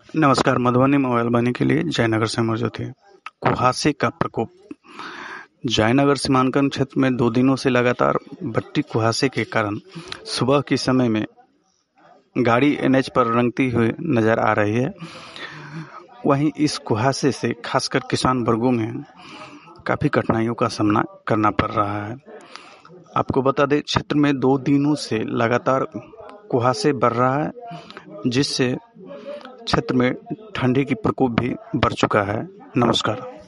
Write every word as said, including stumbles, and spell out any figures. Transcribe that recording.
नमस्कार। मधुबनी मोबाइल वाणी के लिए जयनगर से मौजूद है। कुहासे का प्रकोप। जयनगर सीमांकन क्षेत्र में दो दिनों से लगातार बढ़ती कुहासे के कारण सुबह के समय में गाड़ी एनएच पर रंगती हुई नजर आ रही है। वहीं इस कुहासे से खासकर किसान वर्गों में काफी कठिनाइयों का सामना करना पड़ रहा है। आपको बता दें, क्षेत्र में दो दिनों से लगातार कुहासे बढ़ रहा है, जिससे क्षेत्र में ठंडी की प्रकोप भी बढ़ चुका है। नमस्कार।